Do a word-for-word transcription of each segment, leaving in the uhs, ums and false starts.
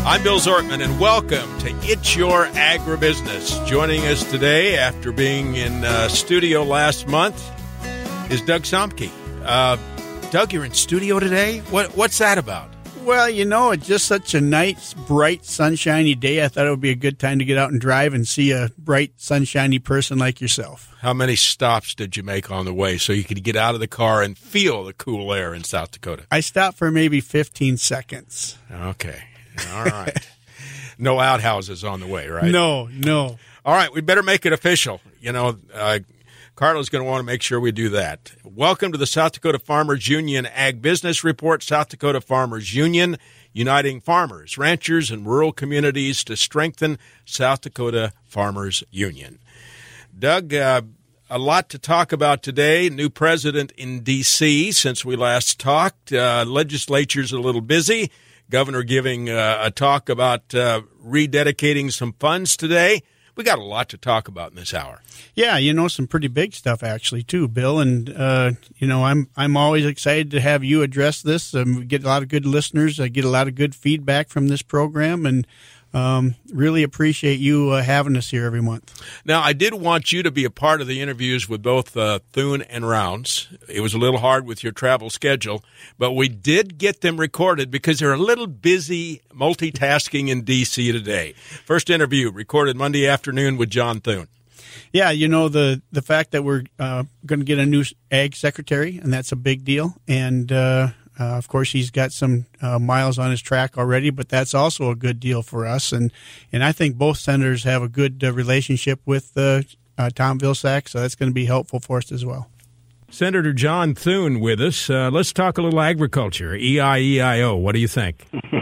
I'm Bill Zortman, and welcome to It's Your Agribusiness. Joining us today after being in uh, studio last month is Doug Somke. Uh, Doug, you're in studio today? What, what's that about? Well, you know, it's just such a nice, bright, sunshiny day. I thought it would be a good time to get out and drive and see a bright, sunshiny person like yourself. How many stops did you make on the way so you could get out of the car and feel the cool air in South Dakota? I stopped for maybe fifteen seconds. Okay. All right. No outhouses on the way, right? No, no. All right, we better make it official. You know, uh, Carla's going to want to make sure we do that. Welcome to the South Dakota Farmers Union Ag Business Report. South Dakota Farmers Union, uniting farmers, ranchers, and rural communities to strengthen South Dakota Farmers Union. Doug, uh, a lot to talk about today. New president in D C since we last talked. Uh, legislature's a little busy. Governor giving uh, a talk about uh, rededicating some funds today. We got a lot to talk about in this hour. Yeah, you know, some pretty big stuff actually too, Bill. And uh, you know, I'm I'm always excited to have you address this. Um, we get a lot of good listeners. I get a lot of good feedback from this program, and um, really appreciate you uh, having us here every month. Now, I did want you to be a part of the interviews with both uh, Thune and Rounds. It was a little hard with your travel schedule, but we did get them recorded because they're a little busy multitasking in D C today. First interview recorded Monday afternoon with John Thune. Yeah, you know, the, the fact that we're uh, going to get a new ag secretary, and that's a big deal. And, uh, uh, of course, he's got some uh, miles on his track already, but that's also a good deal for us. And, and I think both senators have a good uh, relationship with uh, uh, Tom Vilsack, so that's going to be helpful for us as well. Senator John Thune with us. Uh, let's talk a little agriculture, E I E I O. What do you think?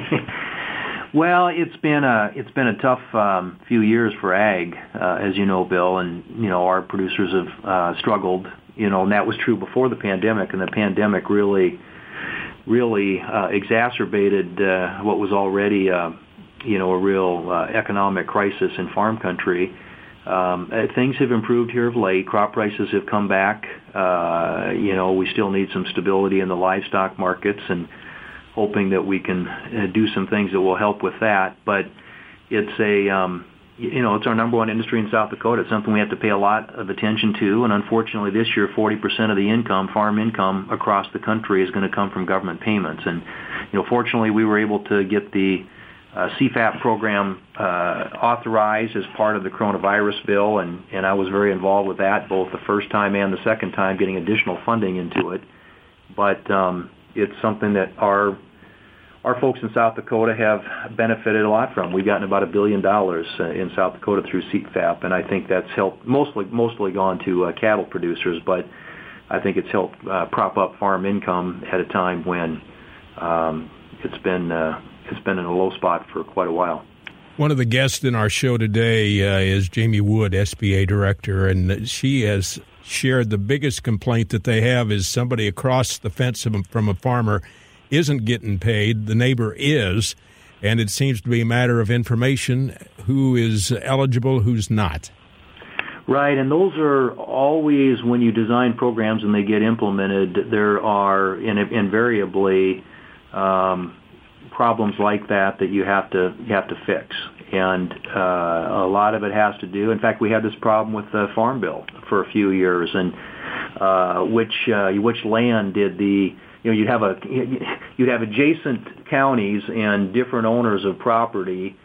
Well, it's been a it's been a tough um, few years for ag, uh, as you know, Bill, and you know our producers have uh, struggled. You know, and that was true before the pandemic, and the pandemic really, really uh, exacerbated uh, what was already, uh, you know, a real uh, economic crisis in farm country. Um, uh, things have improved here of late. Crop prices have come back. Uh, you know, we still need some stability in the livestock markets, and hoping that we can uh, do some things that will help with that. But it's a, um, you know, it's our number one industry in South Dakota. It's something we have to pay a lot of attention to. And unfortunately, this year, forty percent of the income, farm income across the country, is going to come from government payments. And, you know, fortunately, we were able to get the uh, C FAP program uh, authorized as part of the coronavirus bill, and, and I was very involved with that, both the first time and the second time, getting additional funding into it. But um, it's something that our Our folks in South Dakota have benefited a lot from. We've gotten about a billion dollars uh, in South Dakota through C FAP, and I think that's helped mostly mostly gone to uh, cattle producers, but I think it's helped uh, prop up farm income at a time when um, it's been uh, it's been in a low spot for quite a while. One of the guests in our show today uh, is Jamie Wood, S B A director, and she has shared the biggest complaint that they have is somebody across the fence from a farmer isn't getting paid, the neighbor is, and it seems to be a matter of information, who is eligible, who's not. Right, and those are always, when you design programs and they get implemented, there are in, invariably um, problems like that that you have to you have to fix. And uh, a lot of it has to do, in fact, we had this problem with the Farm Bill for a few years, and uh, which uh, which land did the You know, you'd have a you'd have adjacent counties and different owners of property,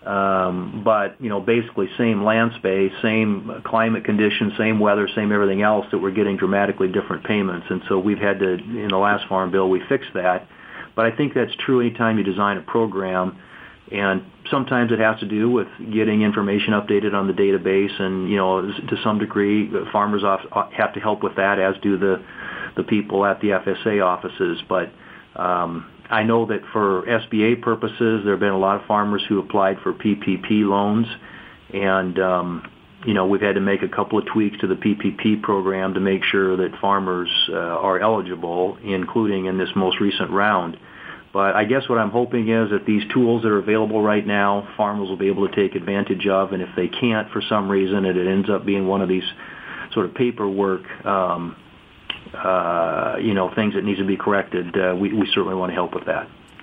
um, but you know, basically same land space, same climate conditions, same weather, same everything else, that were getting dramatically different payments. And so we've had to, in the last Farm Bill, we fixed that. But I think that's true anytime you design a program, and sometimes it has to do with getting information updated on the database, and you know, to some degree, farmers have to help with that, as do the the people at the F S A offices. But um, I know that for S B A purposes, there have been a lot of farmers who applied for P P P loans, and um, you know, we've had to make a couple of tweaks to the P P P program to make sure that farmers uh, are eligible, including in this most recent round. But I guess what I'm hoping is that these tools that are available right now, farmers will be able to take advantage of, and if they can't for some reason, and it ends up being one of these sort of paperwork um Uh, you know, things that need to be corrected, uh, we, we certainly want to help with that.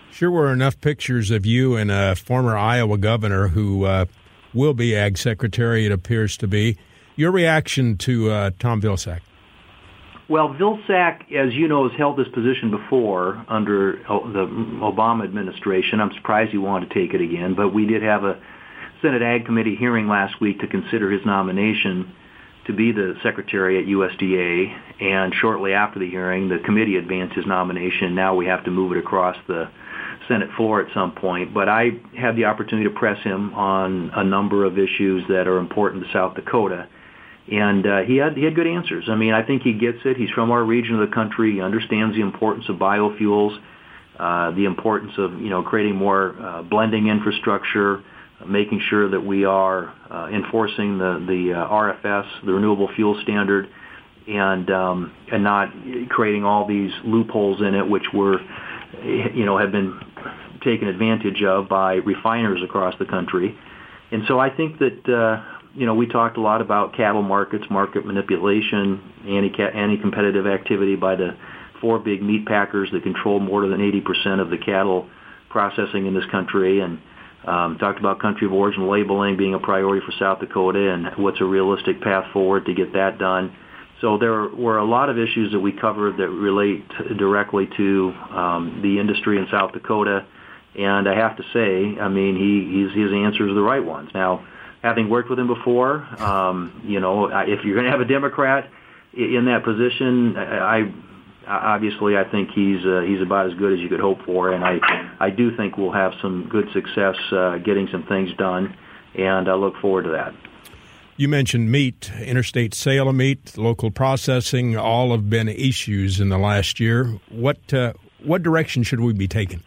Sure were enough pictures of you and a former Iowa governor who uh, will be Ag Secretary, it appears to be. Your reaction to uh, Tom Vilsack? Well, Vilsack, as you know, has held this position before under the Obama administration. I'm surprised he wanted to take it again, but we did have a Senate Ag Committee hearing last week to consider his nomination to be the Secretary at U S D A, and shortly after the hearing, the committee advanced his nomination. Now we have to move it across the Senate floor at some point. But I had the opportunity to press him on a number of issues that are important to South Dakota. And uh, he had he had good answers. I mean, I think he gets it. He's from our region of the country. He understands the importance of biofuels, uh, the importance of you know creating more uh, blending infrastructure, making sure that we are uh, enforcing the the uh, R F S, the Renewable Fuel Standard, and um, and not creating all these loopholes in it, which were you know have been taken advantage of by refiners across the country. And so I think that. Uh, You know, we talked a lot about cattle markets, market manipulation, anti anti-competitive activity by the four big meat packers that control more than eighty percent of the cattle processing in this country, and um, talked about country of origin labeling being a priority for South Dakota and what's a realistic path forward to get that done. So there were a lot of issues that we covered that relate directly to um, the industry in South Dakota, and I have to say, I mean, he he's, his answers are the right ones. Now, having worked with him before, um, you know, if you're going to have a Democrat in that position, I obviously I think he's uh, he's about as good as you could hope for, and I I do think we'll have some good success uh, getting some things done, and I look forward to that. You mentioned meat, interstate sale of meat, local processing, all have been issues in the last year. What uh, what direction should we be taking?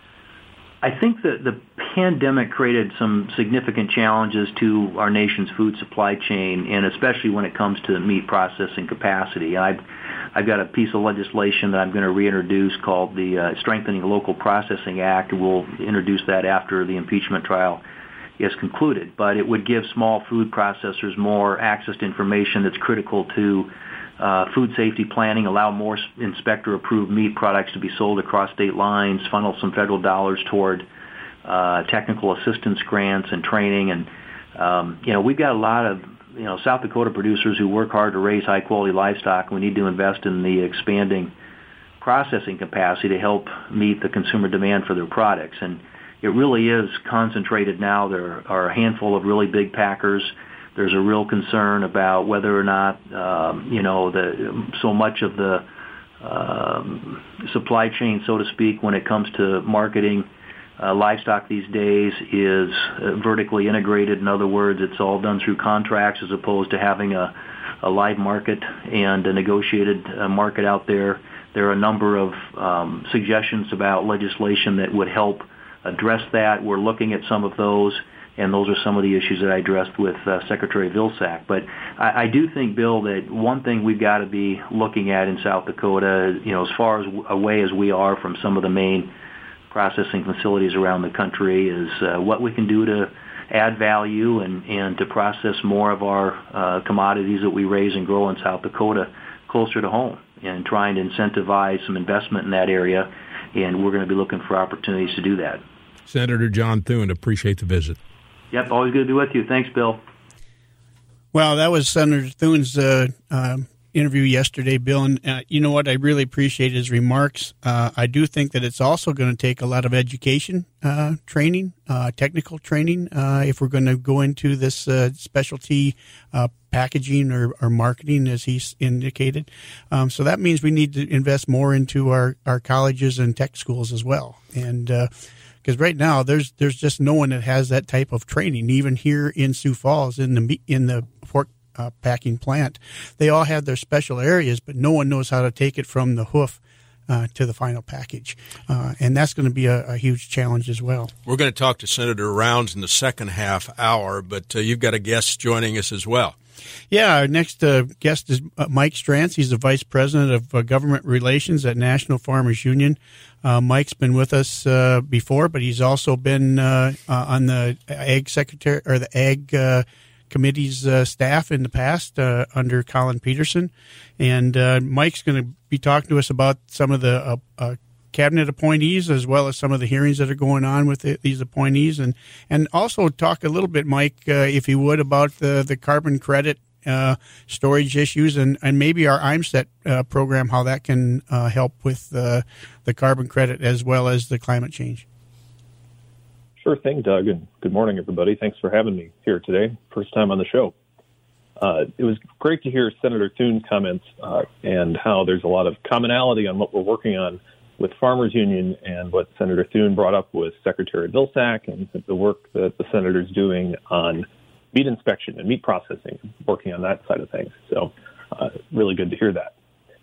I think that the pandemic created some significant challenges to our nation's food supply chain, and especially when it comes to meat processing capacity. I've, I've got a piece of legislation that I'm going to reintroduce called the uh, Strengthening Local Processing Act. We'll introduce that after the impeachment trial is concluded. But it would give small food processors more access to information that's critical to Uh, food safety planning, allow more inspector-approved meat products to be sold across state lines, funnel some federal dollars toward uh, technical assistance grants and training. And, um, you know, we've got a lot of, you know, South Dakota producers who work hard to raise high-quality livestock. We need to invest in the expanding processing capacity to help meet the consumer demand for their products. And it really is concentrated now. There are a handful of really big packers. There's a real concern about whether or not, um, you know, the so much of the um, supply chain, so to speak, when it comes to marketing uh, livestock these days is uh, vertically integrated. In other words, it's all done through contracts as opposed to having a, a live market and a negotiated uh, market out there. There are a number of um, suggestions about legislation that would help address that. We're looking at some of those. And those are some of the issues that I addressed with uh, Secretary Vilsack. But I, I do think, Bill, that one thing we've got to be looking at in South Dakota, you know, as far as away as we are from some of the main processing facilities around the country, is uh, what we can do to add value and, and to process more of our uh, commodities that we raise and grow in South Dakota closer to home, and trying to incentivize some investment in that area. And we're going to be looking for opportunities to do that. Senator John Thune, appreciate the visit. Yep, always good to be with you. Thanks, Bill. Well, that was Senator Thune's uh, uh, interview yesterday, Bill. And uh, you know what? I really appreciate his remarks. Uh, I do think that it's also going to take a lot of education uh, training, uh, technical training, uh, if we're going to go into this uh, specialty uh, packaging or, or marketing, as he's indicated. Um, so that means we need to invest more into our, our colleges and tech schools as well. And uh because right now there's there's just no one that has that type of training. Even here in Sioux Falls, in the in the pork uh, packing plant, they all have their special areas, but no one knows how to take it from the hoof uh, to the final package, uh, and that's going to be a, a huge challenge as well. We're going to talk to Senator Rounds in the second half hour, but uh, you've got a guest joining us as well. Yeah, our next uh, guest is uh, Mike Strantz. He's the Vice President of uh, Government Relations at National Farmers Union. Uh, Mike's been with us uh, before, but he's also been uh, uh, on the Ag Secretary or the Ag uh, Committee's uh, staff in the past uh, under Colin Peterson. And uh, Mike's going to be talking to us about some of the uh, uh, cabinet appointees as well as some of the hearings that are going on with the, these appointees, and and also talk a little bit, Mike, uh, if you would, about the the carbon credit uh, storage issues and, and maybe our I M S E T uh, program, how that can uh, help with uh, the carbon credit as well as the climate change. Sure thing, Doug, and good morning, everybody. Thanks for having me here today. First time on the show. Uh, it was great to hear Senator Thune's comments uh, and how there's a lot of commonality on what we're working on with Farmers Union and what Senator Thune brought up with Secretary Vilsack and the work that the senator's doing on meat inspection and meat processing, working on that side of things. So uh, really good to hear that.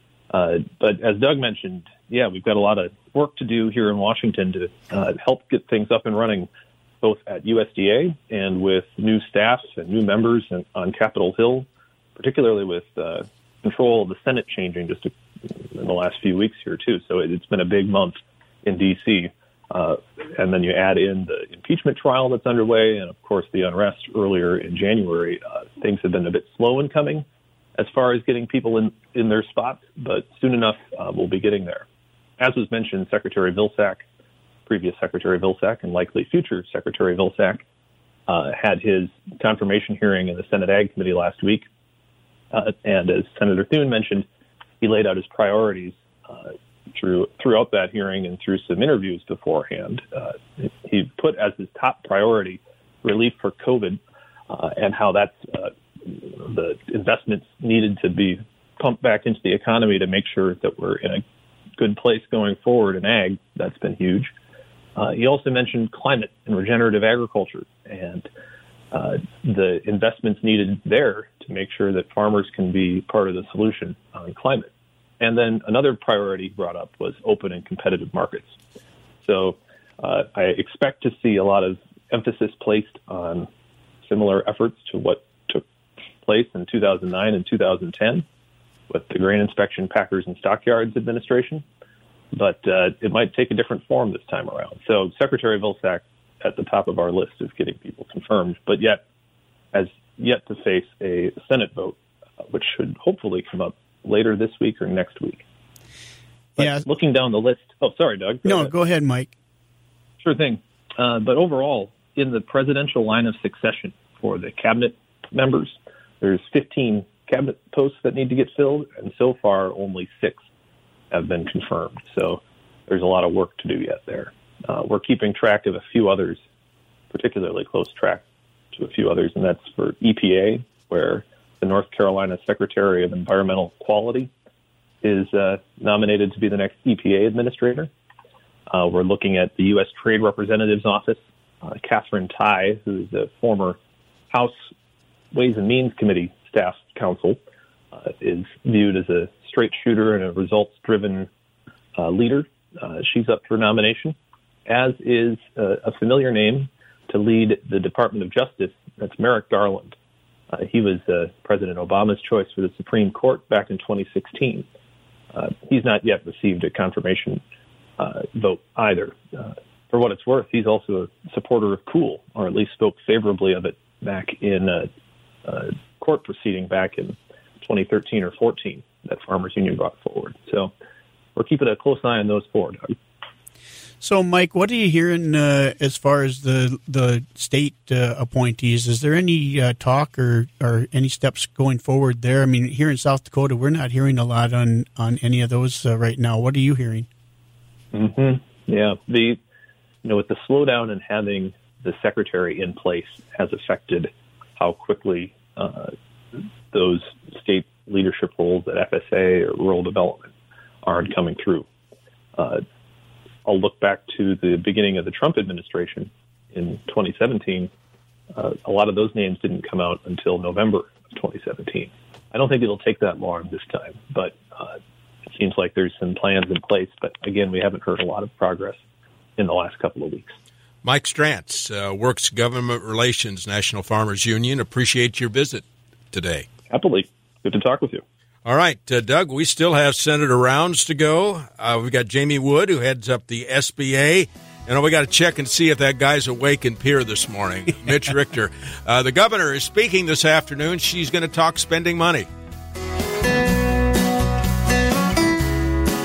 Uh, but as Doug mentioned, yeah, we've got a lot of work to do here in Washington to uh, help get things up and running, both at U S D A and with new staff and new members in, on Capitol Hill, particularly with uh, control of the Senate changing just a, in the last few weeks here, too. So it, it's been a big month in D C Uh, and then you add in the impeachment trial that's underway and, of course, the unrest earlier in January. Uh, things have been a bit slow in coming as far as getting people in, in their spots, but soon enough uh, we'll be getting there. As was mentioned, Secretary Vilsack, previous Secretary Vilsack and likely future Secretary Vilsack, uh, had his confirmation hearing in the Senate Ag Committee last week. Uh, and as Senator Thune mentioned, he laid out his priorities uh, through throughout that hearing and through some interviews beforehand. Uh, he put as his top priority relief for COVID uh, and how that's uh, the investments needed to be pumped back into the economy to make sure that we're in a good place going forward in ag. That's been huge. Uh, he also mentioned climate and regenerative agriculture and uh, the investments needed there to make sure that farmers can be part of the solution on climate. And then another priority brought up was open and competitive markets. So uh, I expect to see a lot of emphasis placed on similar efforts to what took place in two thousand nine and two thousand ten with the Grain Inspection Packers and Stockyards Administration. But uh, it might take a different form this time around. So Secretary Vilsack at the top of our list of getting people confirmed, but yet has yet to face a Senate vote, uh, which should hopefully come up later this week or next week. But yeah. Looking down the list. Oh, sorry, Doug. Go no, ahead. Go ahead, Mike. Sure thing. Uh, but overall, in the presidential line of succession for the cabinet members, there's fifteen cabinet posts that need to get filled, and so far only six have been confirmed. So there's a lot of work to do yet there. Uh, we're keeping track of a few others, particularly close track to a few others, and that's for E P A, where the North Carolina Secretary of Environmental Quality is uh, nominated to be the next E P A administrator. Uh, we're looking at the U S Trade Representative's Office. Uh, Catherine Tai, who is a former House Ways and Means Committee staff counsel, uh, is viewed as a straight shooter and a results-driven uh, leader. Uh, she's up for nomination, as is uh, a familiar name to lead the Department of Justice. That's Merrick Garland. Uh, he was uh, President Obama's choice for the Supreme Court back in twenty sixteen. Uh, he's not yet received a confirmation uh, vote either. Uh, for what it's worth, he's also a supporter of Cool, or at least spoke favorably of it back in a, a court proceeding back in twenty thirteen or fourteen that Farmers Union brought forward. So we're keeping a close eye on those four, Doug. So, Mike, what are you hearing uh, as far as the the state uh, appointees? Is there any uh, talk or, or any steps going forward there? I mean, here in South Dakota, we're not hearing a lot on, on any of those uh, right now. What are you hearing? Mm-hmm. Yeah, the you know with the slowdown in having the secretary in place has affected how quickly uh, those state leadership roles at F S A or rural development aren't coming through. Uh, I'll look back to the beginning of the Trump administration in twenty seventeen. Uh, a lot of those names didn't come out until November of twenty seventeen. I don't think it'll take that long this time, but uh, it seems like there's some plans in place. But again, we haven't heard a lot of progress in the last couple of weeks. Mike Strantz, uh, Works Government Relations, National Farmers Union. Appreciate your visit today. Happily. Good to talk with you. All right, uh, Doug, we still have Senator rounds to go. Uh, we've got Jamie Wood, who heads up the S B A. And we got to check and see if that guy's awake in Pierre this morning. Mitch Richter. Uh, the governor is speaking this afternoon. She's going to talk spending money.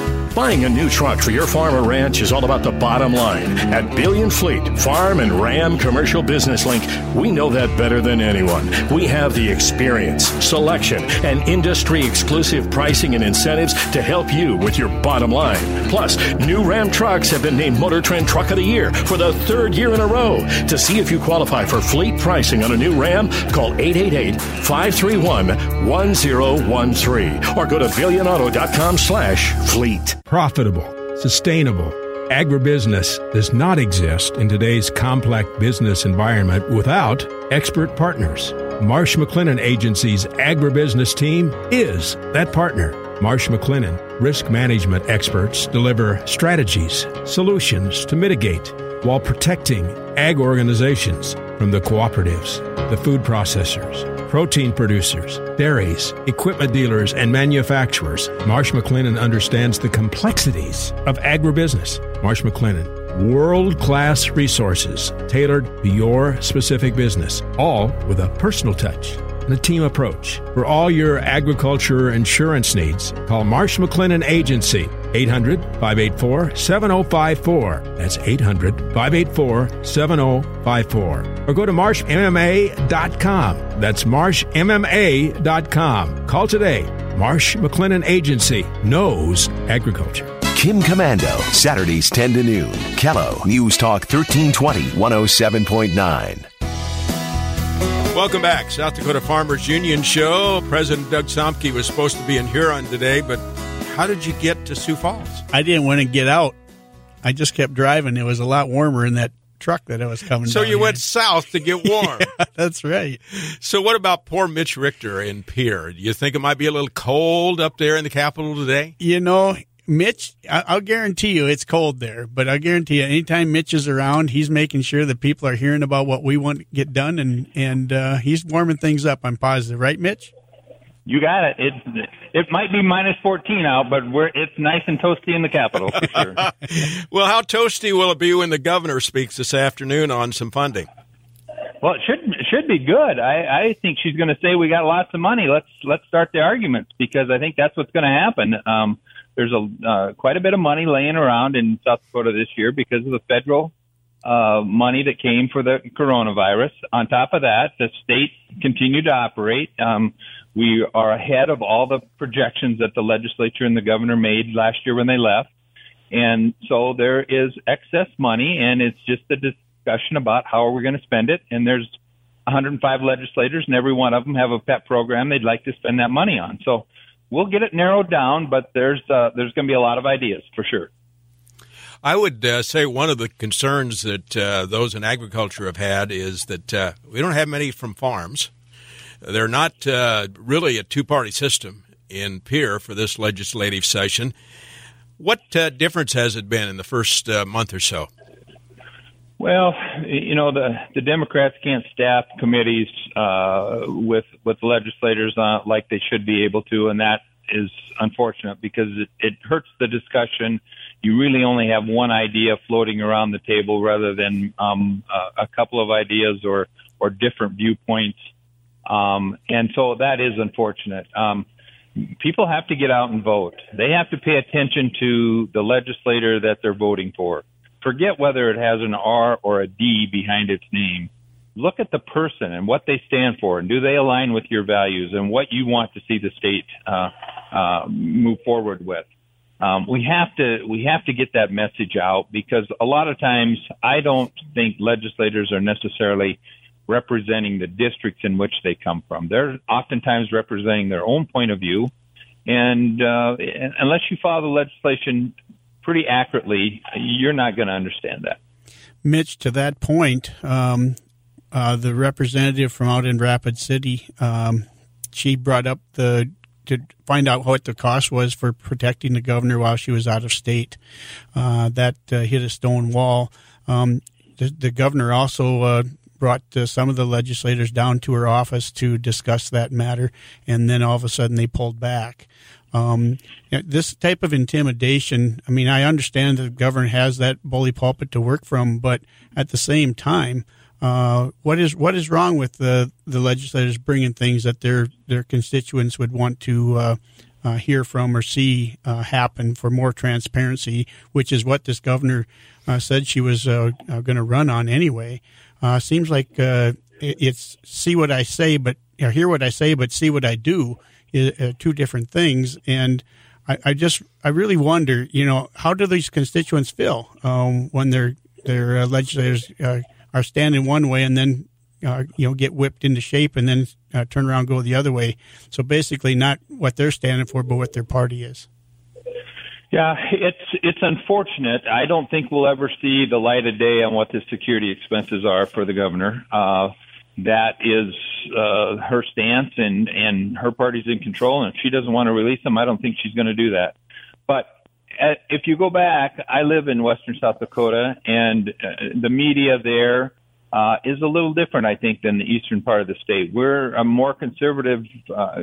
Buying a new truck for your farm or ranch is all about the bottom line. At Billion Fleet, Farm and Ram Commercial Business Link, we know that better than anyone. We have the experience, selection, and industry-exclusive pricing and incentives to help you with your bottom line. Plus, new Ram trucks have been named Motor Trend Truck of the Year for the third year in a row. To see if you qualify for fleet pricing on a new Ram, call eight eight eight, five three one, one zero one three or go to billion auto dot com slash fleet. Profitable, sustainable. Agribusiness does not exist in today's complex business environment without expert partners. Marsh McLennan Agency's agribusiness team is that partner. Marsh McLennan risk management experts deliver strategies, solutions to mitigate while protecting ag organizations from the cooperatives, the food processors, protein producers, dairies, equipment dealers, and manufacturers. Marsh McLennan understands the complexities of agribusiness. Marsh McLennan, world-class resources tailored to your specific business, all with a personal touch and a team approach. For all your agriculture insurance needs, call Marsh McLennan Agency, eight hundred, five eight four, seven oh five four. That's eight hundred, five eight four, seven oh five four. Or go to marsh m m a dot com. That's marsh m m a dot com. Call today. Marsh McLennan Agency knows agriculture. Kim Commando, Saturdays ten to noon. Kello, News Talk thirteen twenty, one oh seven point nine. Welcome back. South Dakota Farmers Union Show. President Doug Somke was supposed to be in Huron today, but how did you get to Sioux Falls? I didn't want to get out. I just kept driving. It was a lot warmer in that truck that I was coming So down you here. went south to get warm. Yeah, that's right. So what about poor Mitch Richter in Pierre? Do you think it might be a little cold up there in the capital today? You know, Mitch, I- I'll guarantee you it's cold there, but I guarantee you anytime Mitch is around, he's making sure that people are hearing about what we want to get done, and, and uh, he's warming things up, I'm positive. Right, Mitch? You got it. It it might be minus fourteen out, but we're it's nice and toasty in the capital for sure. Well, how toasty will it be when the governor speaks this afternoon on some funding? Well, it should it should be good. I, I think she's going to say we got lots of money. Let's let's start the arguments, because I think that's what's going to happen. Um, there's a uh, quite a bit of money laying around in South Dakota this year because of the federal uh, money that came for the coronavirus. On top of that, the state continued to operate. Um, we are ahead of all the projections that the legislature and the governor made last year when they left. And so there is excess money, and it's just a discussion about how are we going to spend it. And there's one hundred five legislators, and every one of them have a pet program they'd like to spend that money on. So we'll get it narrowed down, but there's uh, there's going to be a lot of ideas for sure. I would uh, say one of the concerns that uh, those in agriculture have had is that uh, we don't have many from farms. They're not uh, really a two-party system in Pierre for this legislative session. What uh, difference has it been in the first uh, month or so? Well, you know, the, the Democrats can't staff committees uh, with with legislators uh, like they should be able to, and that is unfortunate because it, it hurts the discussion. You really only have one idea floating around the table rather than um, a, a couple of ideas or, or different viewpoints. Um, and so that is unfortunate. Um, people have to get out and vote. They have to pay attention to the legislator that they're voting for. Forget whether it has an R or a D behind its name. Look at the person and what they stand for, and do they align with your values and what you want to see the state uh, uh, move forward with. Um, we have to we have to get that message out, because a lot of times I don't think legislators are necessarily representing the districts in which they come from. They're oftentimes representing their own point of view, and uh, unless you follow the legislation pretty accurately, you're not going to understand that. Mitch, to that point, um, uh, the representative from out in Rapid City, um, she brought up the to find out what the cost was for protecting the governor while she was out of state. Uh, that uh, hit a stone wall. Um, the, the governor also uh, brought uh, some of the legislators down to her office to discuss that matter, and then all of a sudden they pulled back. Um, you know, this type of intimidation, I mean, I understand that the governor has that bully pulpit to work from, but at the same time, uh, what is what is wrong with the, the legislators bringing things that their their constituents would want to uh, uh, hear from or see uh, happen for more transparency, which is what this governor uh, said she was uh, uh, going to run on anyway. Uh, seems like uh, it's see what I say, but or hear what I say, but see what I do is uh, two different things. And I, I just I really wonder, you know, how do these constituents feel um, when their their uh, legislators uh, are standing one way and then uh, you know get whipped into shape and then uh, turn around and go the other way? So basically, not what they're standing for, but what their party is. Yeah, it's it's unfortunate. I don't think we'll ever see the light of day on what the security expenses are for the governor. Uh, that is uh, her stance, and, and her party's in control. And if she doesn't want to release them, I don't think she's going to do that. But at, if you go back, I live in western South Dakota, and uh, the media there uh, is a little different, I think, than the eastern part of the state. We're a more conservative uh,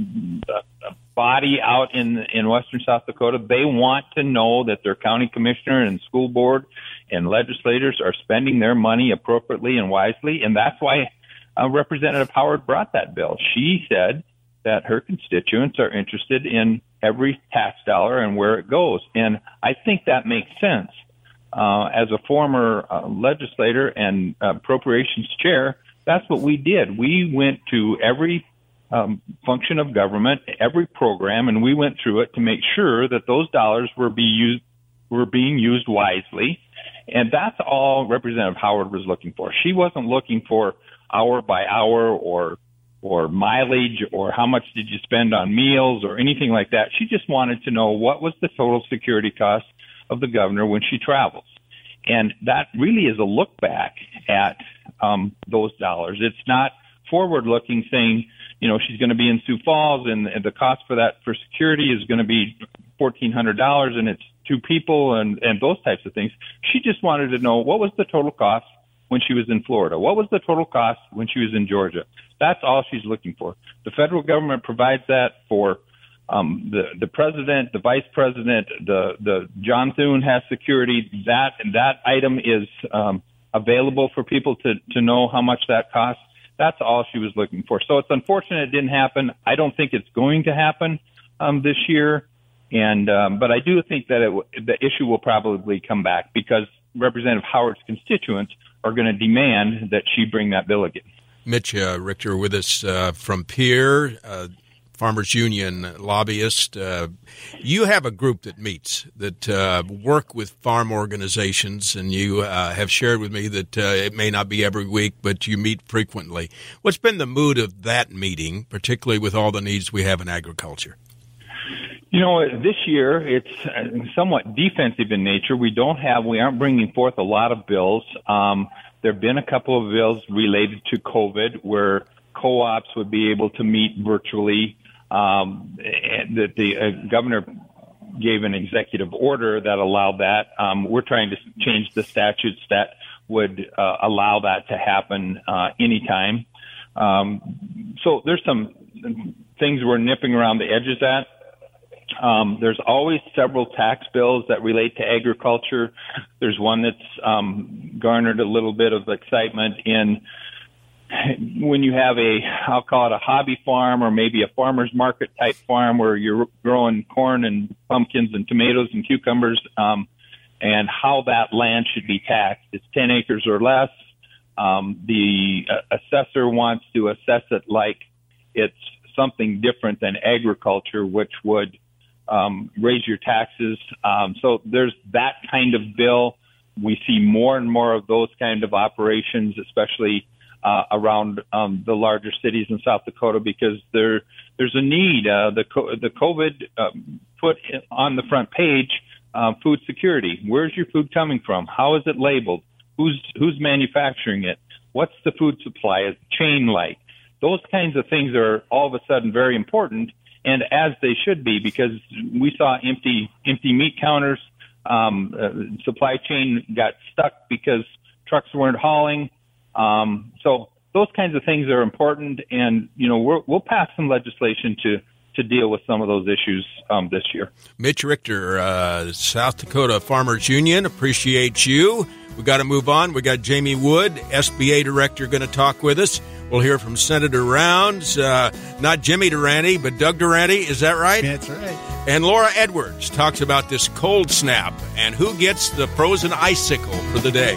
body out in in western South Dakota. They want to know that their county commissioner and school board and legislators are spending their money appropriately and wisely, and that's why uh, Representative Howard brought that bill. She said that her constituents are interested in every tax dollar and where it goes, and I think that makes sense. Uh, as a former uh, legislator and uh, appropriations chair, that's what we did. We went to every um, function of government, every program, and we went through it to make sure that those dollars were be used were being used wisely. And that's all Representative Howard was looking for. She wasn't looking for hour by hour or or mileage or how much did you spend on meals or anything like that. She just wanted to know what was the total security cost of the governor when she travels. And that really is a look back at um, those dollars. It's not forward looking, saying, you know, she's going to be in Sioux Falls and, and the cost for that for security is going to be fourteen hundred dollars and it's two people and, and those types of things. She just wanted to know what was the total cost when she was in Florida? What was the total cost when she was in Georgia? That's all she's looking for. The federal government provides that for Um, the, the president, the vice president, the, the John Thune has security. That, that item is, um, available for people to, to know how much that costs. That's all she was looking for. So it's unfortunate it didn't happen. I don't think it's going to happen, um, this year. And, um, but I do think that it, the issue will probably come back because Representative Howard's constituents are going to demand that she bring that bill again. Mitch uh, Richter with us, uh, from Pierre, uh, Farmers Union lobbyist. Uh, you have a group that meets, that uh, work with farm organizations, and you uh, have shared with me that uh, it may not be every week, but you meet frequently. What's been the mood of that meeting, particularly with all the needs we have in agriculture? You know, this year it's somewhat defensive in nature. We don't have, we aren't bringing forth a lot of bills. Um, there have been a couple of bills related to COVID where co-ops would be able to meet virtually. Um, that the uh, governor gave an executive order that allowed that. Um, we're trying to change the statutes that would uh, allow that to happen uh, anytime. Um, so there's some things we're nipping around the edges at. Um, there's always several tax bills that relate to agriculture. There's one that's um, garnered a little bit of excitement in when you have a, I'll call it a hobby farm or maybe a farmer's market type farm where you're growing corn and pumpkins and tomatoes and cucumbers, um, and how that land should be taxed. It's ten acres or less. Um, the uh, assessor wants to assess it like it's something different than agriculture, which would um, raise your taxes. Um, so there's that kind of bill. We see more and more of those kind of operations, especially Uh, around um, the larger cities in South Dakota, because there there's a need. Uh, the co- the COVID um, put on the front page uh, food security. Where's your food coming from? How is it labeled? Who's who's manufacturing it? What's the food supply? Is the chain like? Those kinds of things are all of a sudden very important, and as they should be, because we saw empty empty meat counters. Um, uh, supply chain got stuck because trucks weren't hauling. Um, so those kinds of things are important, and, you know, we're, we'll pass some legislation to, to deal with some of those issues um, this year. Mitch Richter, uh, South Dakota Farmers Union, appreciate you. We got to move on. We got Jamie Wood, S B A director, going to talk with us. We'll hear from Senator Rounds, uh, not Jimmy Durante, but Doug Durante. Is that right? That's right. And Laura Edwards talks about this cold snap and who gets the frozen icicle for the day.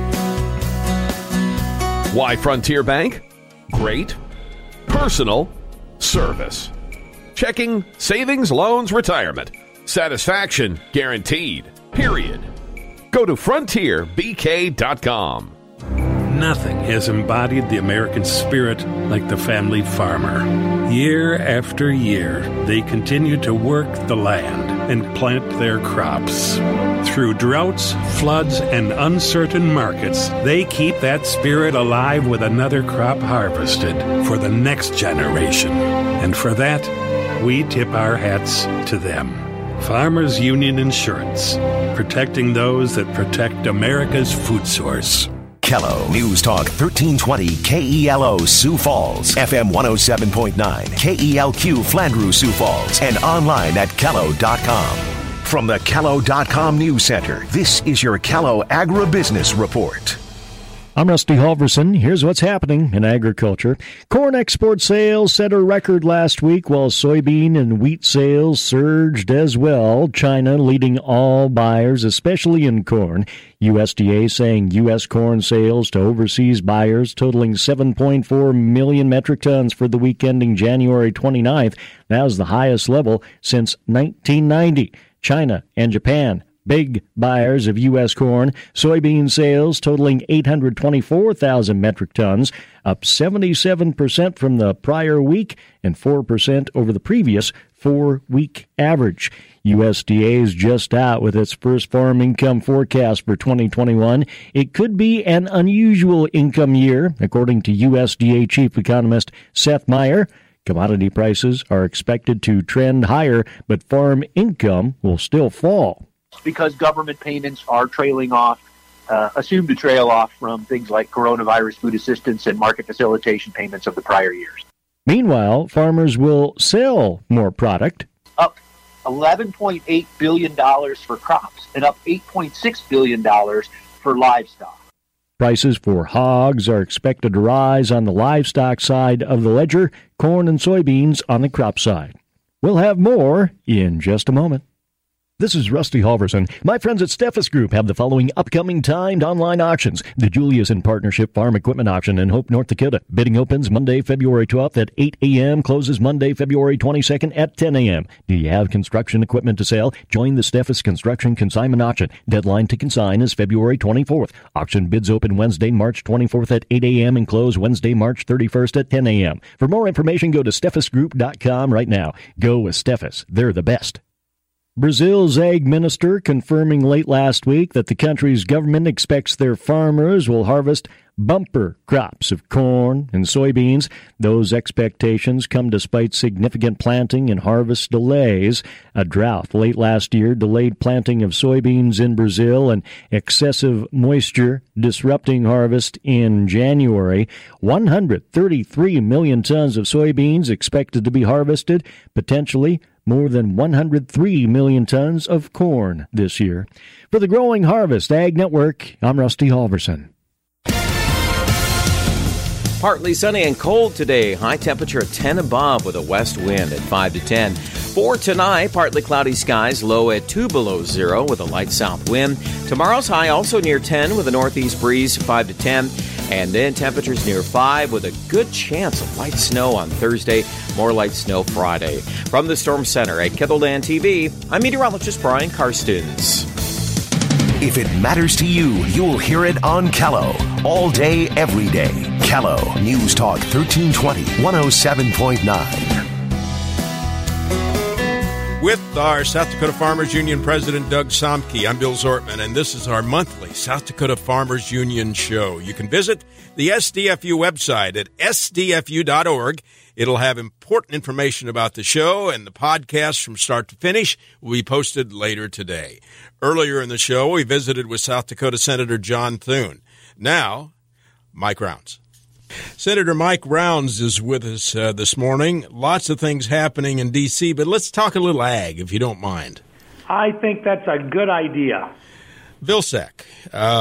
Why Frontier Bank? Great. Personal service. Checking, savings, loans, retirement. Satisfaction guaranteed. Period. Go to frontier b k dot com. Nothing has embodied the American spirit like the family farmer. Year after year, they continue to work the land and plant their crops. Through droughts, floods, and uncertain markets, they keep that spirit alive with another crop harvested for the next generation. And for that, we tip our hats to them. Farmers Union Insurance, protecting those that protect America's food source. Kello News Talk thirteen twenty K E L O Sioux Falls, F M one oh seven point nine, K E L Q Flandreau Sioux Falls, and online at kello dot com. From the kello dot com News Center, this is your Kello Agribusiness Report. I'm Rusty Halverson. Here's what's happening in agriculture. Corn export sales set a record last week, while soybean and wheat sales surged as well. China leading all buyers, especially in corn. U S D A saying U S corn sales to overseas buyers totaling seven point four million metric tons for the week ending January twenty-ninth. That was the highest level since nineteen ninety. China and Japan, big buyers of U S corn. Soybean sales totaling eight hundred twenty-four thousand metric tons, up seventy-seven percent from the prior week and four percent over the previous four-week average. U S D A is just out with its first farm income forecast for twenty twenty-one. It could be an unusual income year, according to U S D A Chief Economist Seth Meyer. Commodity prices are expected to trend higher, but farm income will still fall. Because government payments are trailing off, uh, assumed to trail off from things like coronavirus food assistance and market facilitation payments of the prior years. Meanwhile, farmers will sell more product. Up eleven point eight billion dollars for crops and up eight point six billion dollars for livestock. Prices for hogs are expected to rise on the livestock side of the ledger, corn and soybeans on the crop side. We'll have more in just a moment. This is Rusty Halverson. My friends at Steffes Group have the following upcoming timed online auctions. The Julius and Partnership Farm Equipment Auction in Hope, North Dakota. Bidding opens Monday, February twelfth at eight a.m., closes Monday, February twenty-second at ten a.m. Do you have construction equipment to sell? Join the Steffes Construction Consignment Auction. Deadline to consign is February twenty-fourth. Auction bids open Wednesday, March twenty-fourth at eight a.m. and close Wednesday, March thirty-first at ten a.m. For more information, go to steffes group dot com right now. Go with Steffes. They're the best. Brazil's ag minister confirming late last week that the country's government expects their farmers will harvest bumper crops of corn and soybeans. Those expectations come despite significant planting and harvest delays. A drought late last year delayed planting of soybeans in Brazil, and excessive moisture disrupting harvest in January. one hundred thirty-three million tons of soybeans expected to be harvested, potentially more than one hundred three million tons of corn this year. For the Growing Harvest Ag Network, I'm Rusty Halverson. Partly sunny and cold today. High temperature at ten above with a west wind at five to ten. For tonight, partly cloudy skies, low at two below zero with a light south wind. Tomorrow's high also near ten with a northeast breeze, five to ten. And then temperatures near five with a good chance of light snow on Thursday. More light snow Friday. From the Storm Center at Kettleland T V, I'm meteorologist Brian Karstens. If it matters to you, you'll hear it on Kello. All day, every day. Kello News Talk thirteen twenty, one oh seven point nine. With our South Dakota Farmers Union President Doug Somke, I'm Bill Zortman, and this is our monthly South Dakota Farmers Union show. You can visit the S D F U website at s d f u dot org. It'll have important information about the show, and the podcast from start to finish will be posted later today. Earlier in the show, we visited with South Dakota Senator John Thune. Now, Mike Rounds. Senator Mike Rounds is with us uh, this morning. Lots of things happening in D C, but let's talk a little ag, if you don't mind. I think that's a good idea. Vilsack, uh,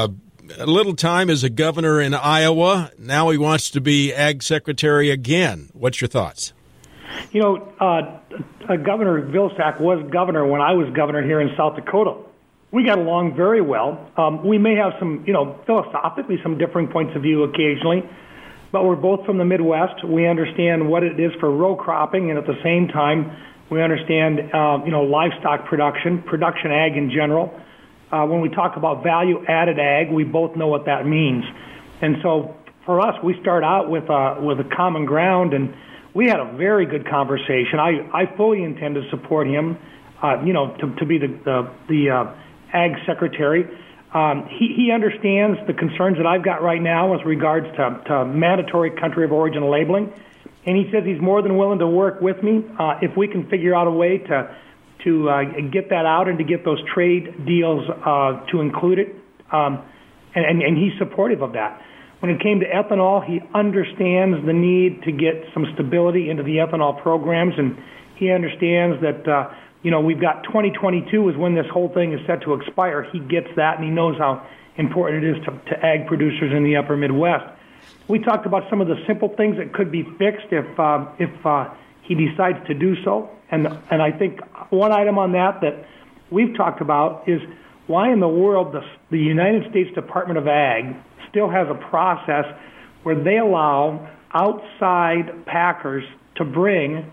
a little time as a governor in Iowa. Now he wants to be ag secretary again. What's your thoughts? You know, uh, uh, Governor Vilsack was governor when I was governor here in South Dakota. We got along very well. Um, we may have some, you know, philosophically some differing points of view occasionally, but we're both from the Midwest. We understand what it is for row cropping, and at the same time, we understand, uh, you know, livestock production, production ag in general. Uh, when we talk about value-added ag, we both know what that means. And so for us, we start out with, uh, with a common ground, and we had a very good conversation. I, I fully intend to support him, uh, you know, to, to be the, the, the uh, ag secretary. Um, he, he understands the concerns that I've got right now with regards to, to mandatory country of origin labeling. And he says he's more than willing to work with me uh, if we can figure out a way to to uh, get that out and to get those trade deals uh, to include it. Um, and, and, and he's supportive of that. When it came to ethanol, he understands the need to get some stability into the ethanol programs, and he understands that, uh, you know, we've got twenty twenty-two is when this whole thing is set to expire. He gets that, and he knows how important it is to, to ag producers in the upper Midwest. We talked about some of the simple things that could be fixed if uh, if uh, he decides to do so. And and I think one item on that that we've talked about is why in the world the, the United States Department of Ag still has a process where they allow outside packers to bring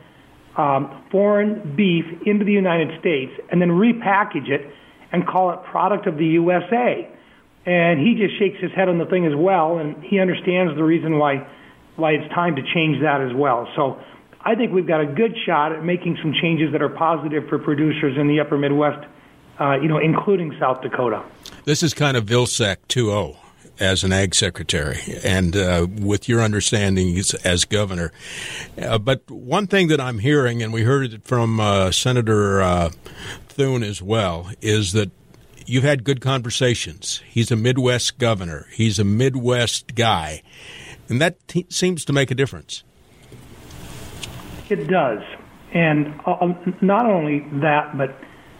um, foreign beef into the United States and then repackage it and call it product of the U S A. And he just shakes his head on the thing as well, and he understands the reason why why it's time to change that as well. So I think we've got a good shot at making some changes that are positive for producers in the upper Midwest, uh, you know, including South Dakota. This is kind of Vilsack two point oh as an ag secretary, and uh, with your understanding as governor. Uh, but one thing that I'm hearing, and we heard it from uh, Senator uh, Thune as well, is that you've had good conversations. He's a Midwest governor. He's a Midwest guy. And that t- seems to make a difference. It does. And uh, not only that, but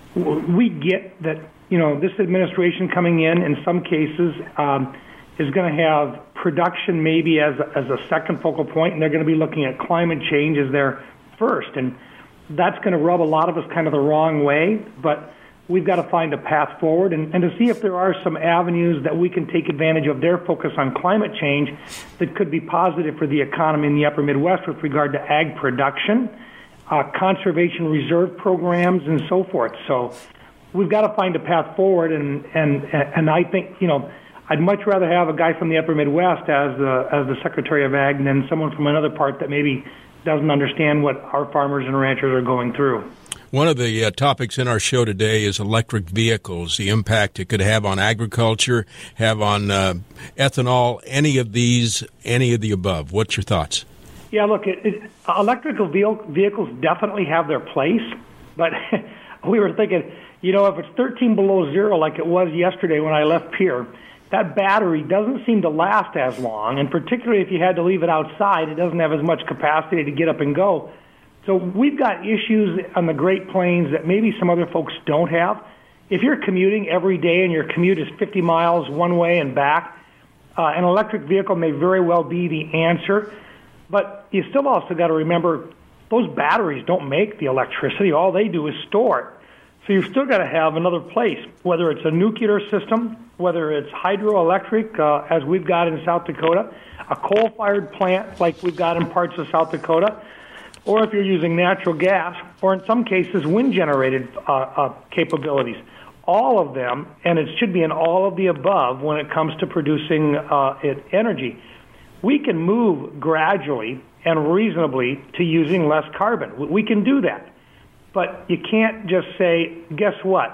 we get that, you know, this administration coming in, in some cases, um, is going to have production maybe as a, as a second focal point, and they're going to be looking at climate change as their first. And that's going to rub a lot of us kind of the wrong way, but we've got to find a path forward and, and to see if there are some avenues that we can take advantage of their focus on climate change that could be positive for the economy in the upper Midwest with regard to ag production, uh, conservation reserve programs, and so forth. So we've got to find a path forward, and, and, and I think, you know, I'd much rather have a guy from the upper Midwest as the, as the Secretary of Ag than someone from another part that maybe doesn't understand what our farmers and ranchers are going through. One of the uh, topics in our show today is electric vehicles, the impact it could have on agriculture, have on uh, ethanol, any of these, any of the above. What's your thoughts? Yeah, look, it, it, electrical vehicles definitely have their place, but we were thinking, you know, if it's thirteen below zero like it was yesterday when I left Pierre, that battery doesn't seem to last as long, and particularly if you had to leave it outside, it doesn't have as much capacity to get up and go. So we've got issues on the Great Plains that maybe some other folks don't have. If you're commuting every day and your commute is fifty miles one way and back, uh, an electric vehicle may very well be the answer. But you still also got to remember those batteries don't make the electricity. All they do is store it. So you've still got to have another place, whether it's a nuclear system, whether it's hydroelectric, uh, as we've got in South Dakota, a coal-fired plant like we've got in parts of South Dakota, or if you're using natural gas, or in some cases wind-generated uh, uh, capabilities. All of them, and it should be in all of the above when it comes to producing uh, it, energy. We can move gradually and reasonably to using less carbon. We can do that. But you can't just say, guess what?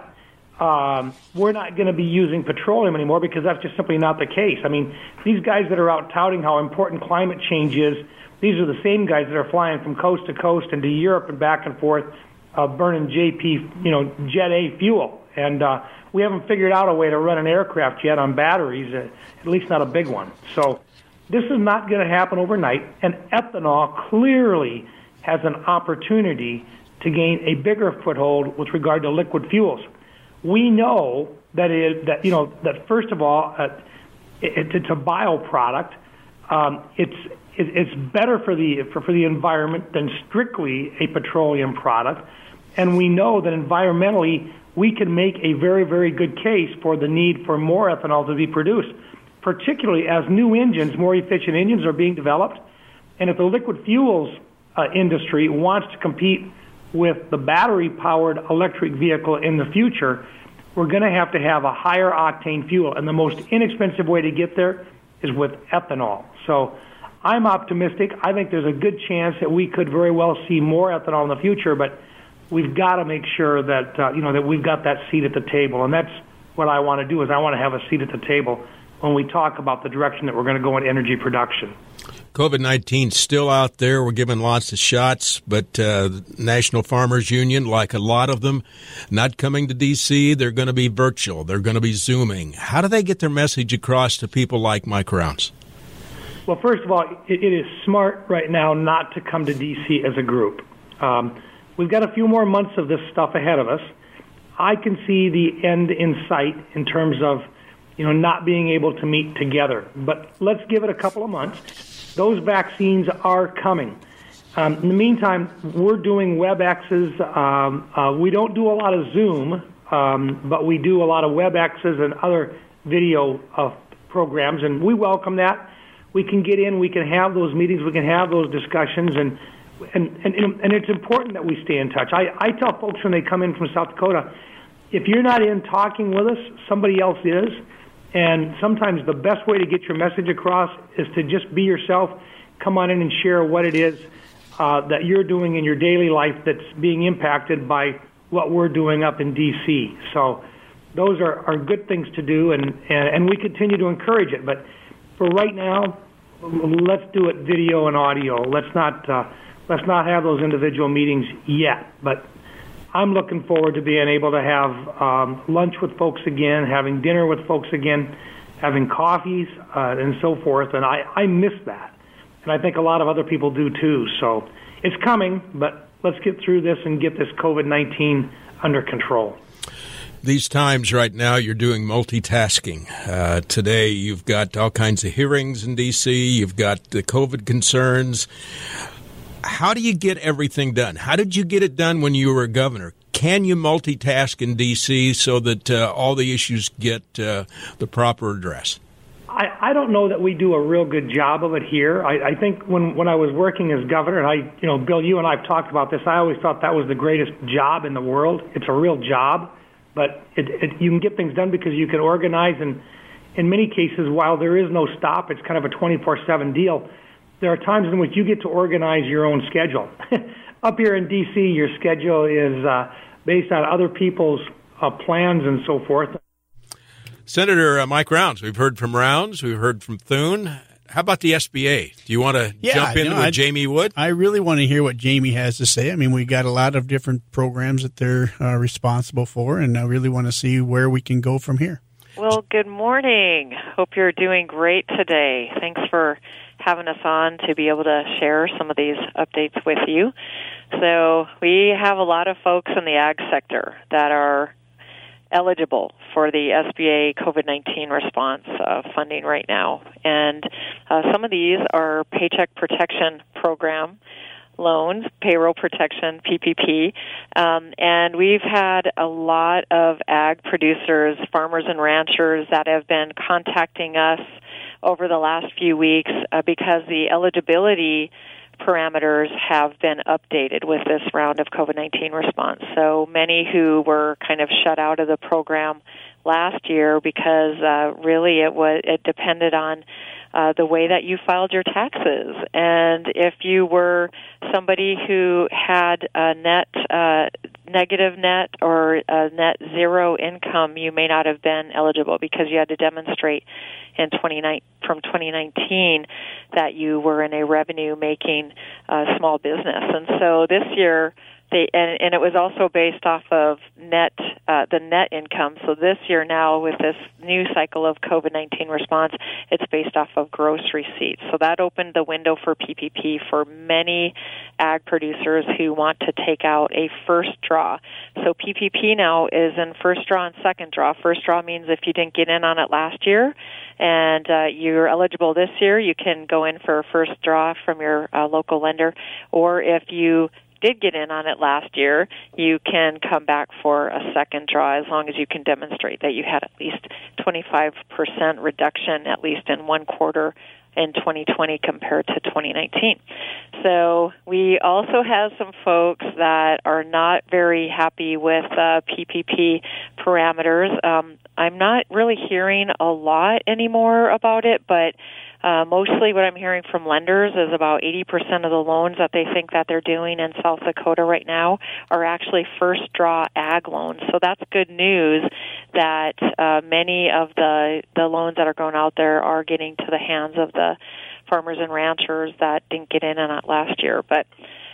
Um, we're not going to be using petroleum anymore, because that's just simply not the case. I mean, these guys that are out touting how important climate change is, these are the same guys that are flying from coast to coast and to Europe and back and forth, uh, burning J P, you know, Jet A fuel. And uh, we haven't figured out a way to run an aircraft yet on batteries, uh, at least not a big one. So this is not going to happen overnight. And ethanol clearly has an opportunity to gain a bigger foothold with regard to liquid fuels. We know that it, that you know that first of all, uh, it, it's a bioproduct. Um, it's it, it's better for the for, for the environment than strictly a petroleum product, and we know that environmentally we can make a very very good case for the need for more ethanol to be produced, particularly as new engines, more efficient engines are being developed, and if the liquid fuels uh, industry wants to compete with the battery-powered electric vehicle in the future, we're going to have to have a higher octane fuel, and the most inexpensive way to get there is with ethanol. So I'm optimistic. I think there's a good chance that we could very well see more ethanol in the future, but we've got to make sure that uh, you know that we've got that seat at the table, and that's what I want to do. Is I want to have a seat at the table when we talk about the direction that we're going to go in energy production. COVID nineteen still out there. We're giving lots of shots, but uh, the National Farmers Union, like a lot of them, not coming to D C. They're going to be virtual. They're going to be Zooming. How do they get their message across to people like Mike Rounds? Well, first of all, it, it is smart right now not to come to D C as a group. Um, we've got a few more months of this stuff ahead of us. I can see the end in sight in terms of, you know, not being able to meet together. But let's give it a couple of months. Those vaccines are coming. Um, in the meantime, we're doing WebExes. Um, uh, we don't do a lot of Zoom, um, but we do a lot of WebExes and other video uh, programs, and we welcome that. We can get in, we can have those meetings, we can have those discussions, and and and, and it's important that we stay in touch. I, I tell folks when they come in from South Dakota, if you're not in talking with us, somebody else is. And sometimes the best way to get your message across is to just be yourself, come on in and share what it is uh, that you're doing in your daily life that's being impacted by what we're doing up in D C. So those are, are good things to do, and, and, and we continue to encourage it. But for right now, let's do it video and audio. Let's not, uh, let's not have those individual meetings yet. But I'm looking forward to being able to have um, lunch with folks again, having dinner with folks again, having coffees, uh, and so forth. And I, I miss that. And I think a lot of other people do too. So it's coming, but let's get through this and get this COVID nineteen under control. These times right now, you're doing multitasking. Uh, today, you've got all kinds of hearings in D C. You've got the COVID concerns. How do you get everything done? How did you get it done when you were governor? Can you multitask in D C so that uh, all the issues get uh, the proper address? I, I don't know that we do a real good job of it here. I, I think when, when I was working as governor, and I, you know, Bill, you and I have talked about this, I always thought that was the greatest job in the world. It's a real job, but it, it, you can get things done because you can organize, and in many cases, while there is no stop, it's kind of a twenty-four seven deal. There are times in which you get to organize your own schedule. Up here in D C, your schedule is uh, based on other people's uh, plans and so forth. Senator uh, Mike Rounds, we've heard from Rounds, we've heard from Thune. How about the S B A? Do you want to yeah, jump in you know, with I, Jamie Wood? I really want to hear what Jamie has to say. I mean, we got a lot of different programs that they're uh, responsible for, and I really want to see where we can go from here. Well, good morning. Hope you're doing great today. Thanks for having us on to be able to share some of these updates with you. So we have a lot of folks in the ag sector that are eligible for the S B A COVID nineteen response uh, funding right now. And uh, some of these are Paycheck Protection Program loans, payroll protection, P P P. Um, and we've had a lot of ag producers, farmers and ranchers that have been contacting us over the last few weeks uh, because the eligibility parameters have been updated with this round of COVID nineteen response. So many who were kind of shut out of the program last year because uh, really it was it depended on uh, the way that you filed your taxes. And if you were somebody who had a net uh, negative net or a net zero income, you may not have been eligible because you had to demonstrate in twenty from twenty nineteen that you were in a revenue-making uh, small business. And so this year, they and, and it was also based off of net uh, the net income. So this year now, with this new cycle of COVID nineteen response, it's based off of gross receipts. So that opened the window for P P P for many ag producers who want to take out a first draw. So P P P now is in first draw and second draw. First draw means if you didn't get in on it last year and uh, you're eligible this year, you can go in for a first draw from your uh, local lender. Or if you did get in on it last year, you can come back for a second draw as long as you can demonstrate that you had at least twenty-five percent reduction, at least in one quarter in twenty twenty compared to twenty nineteen. So we also have some folks that are not very happy with uh, P P P parameters. Um, I'm not really hearing a lot anymore about it, but Uh, mostly what I'm hearing from lenders is about eighty percent of the loans that they think that they're doing in South Dakota right now are actually first draw ag loans. So that's good news that uh, many of the, the loans that are going out there are getting to the hands of the farmers and ranchers that didn't get in on it last year. But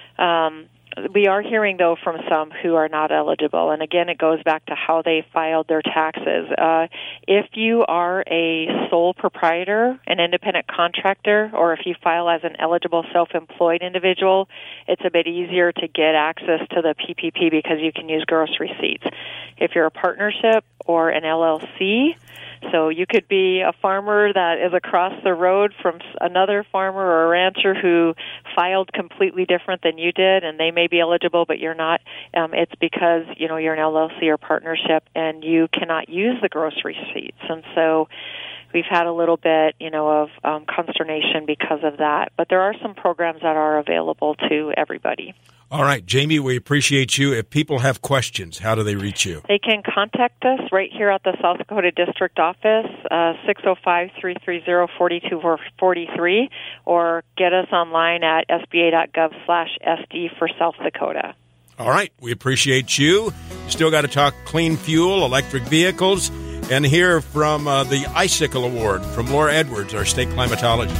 um, we are hearing, though, from some who are not eligible. And, again, it goes back to how they filed their taxes. Uh, if you are a sole proprietor, an independent contractor, or if you file as an eligible self-employed individual, it's a bit easier to get access to the P P P because you can use gross receipts. If you're a partnership or an L L C, so you could be a farmer that is across the road from another farmer or a rancher who filed completely different than you did, and they may be eligible, but you're not. Um, it's because, you know, you're an L L C or partnership, and you cannot use the gross receipts. And so we've had a little bit, you know, of um, consternation because of that. But there are some programs that are available to everybody. All right, Jamie, we appreciate you. If people have questions, how do they reach you? They can contact us right here at the South Dakota District Office, uh, six oh five, three three zero, four two four three, or get us online at s b a dot gov slash s d for South Dakota. All right, we appreciate you. Still got to talk clean fuel, electric vehicles, and hear from uh, the Icicle Award from Laura Edwards, our state climatologist.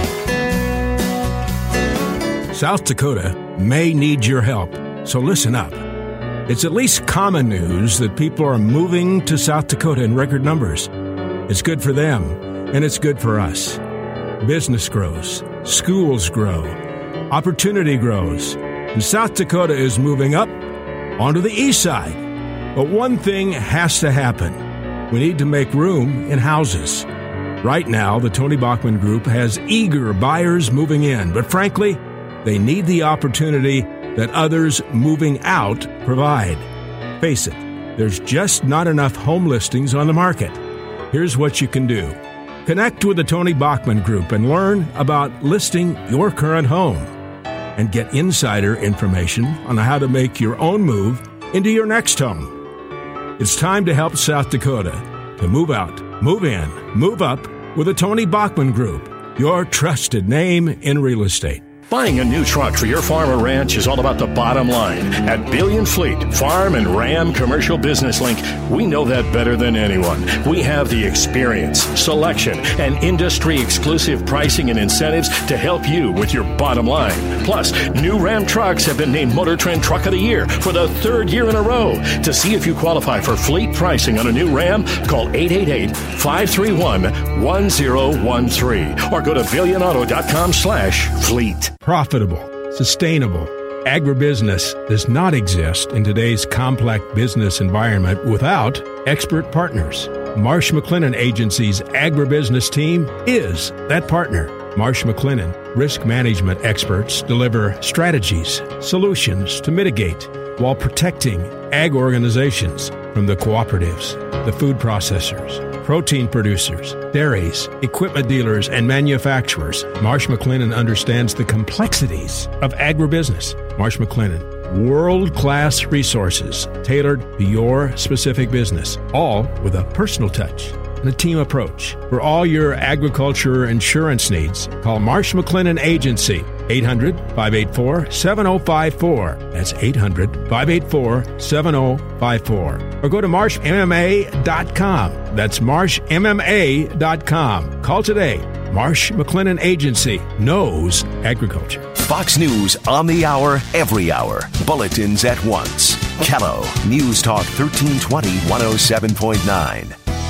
South Dakota may need your help, so listen up. It's at least common news that people are moving to South Dakota in record numbers. It's good for them, and it's good for us. Business grows, schools grow, opportunity grows, and South Dakota is moving up onto the east side. But one thing has to happen. We need to make room in houses. Right now, the Tony Bachman Group has eager buyers moving in, but frankly, they need the opportunity that others moving out provide. Face it, there's just not enough home listings on the market. Here's what you can do. Connect with the Tony Bachman Group and learn about listing your current home and get insider information on how to make your own move into your next home. It's time to help South Dakota to move out, move in, move up with the Tony Bachman Group, your trusted name in real estate. Buying a new truck for your farm or ranch is all about the bottom line. At Billion Fleet, Farm and Ram Commercial Business Link, we know that better than anyone. We have the experience, selection, and industry-exclusive pricing and incentives to help you with your bottom line. Plus, new Ram trucks have been named Motor Trend Truck of the Year for the third year in a row. To see if you qualify for fleet pricing on a new Ram, call eight eight eight, five three one, one zero one three or go to billion auto dot com slash fleet. Profitable, sustainable. Agribusiness does not exist in today's complex business environment without expert partners. Marsh McLennan Agency's agribusiness team is that partner. Marsh McLennan risk management experts deliver strategies, solutions to mitigate while protecting ag organizations from the cooperatives, the food processors, protein producers, dairies, equipment dealers, and manufacturers. Marsh McLennan understands the complexities of agribusiness. Marsh McLennan, world-class resources tailored to your specific business, all with a personal touch and a team approach. For all your agriculture insurance needs, call Marsh McLennan Agency, eight hundred, five eight four, seven oh five four. That's eight hundred, five eight four, seven oh five four. Or go to marsh m m a dot com. That's marsh m m a dot com. Call today. Marsh McLennan Agency knows agriculture. Fox News on the hour, every hour. Bulletins at once. Kello News Talk thirteen twenty, one oh seven point nine.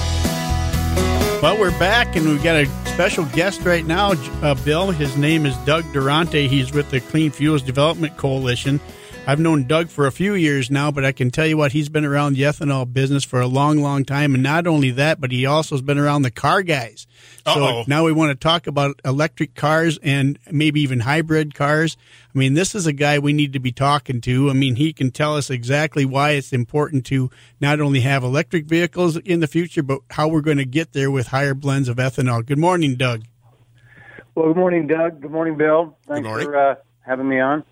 Well, we're back, and we've got a special guest right now, uh, Bill. His name is Doug Durante. He's with the Clean Fuels Development Coalition. I've known Doug for a few years now, but I can tell you what, he's been around the ethanol business for a long, long time. And not only that, but he also has been around the car guys. Uh-oh. So now we want to talk about electric cars and maybe even hybrid cars. I mean, this is a guy we need to be talking to. I mean, he can tell us exactly why it's important to not only have electric vehicles in the future, but how we're going to get there with higher blends of ethanol. Good morning, Doug. Well, good morning, Doug. Good morning, Bill. Thanks Good morning. for uh, having me on.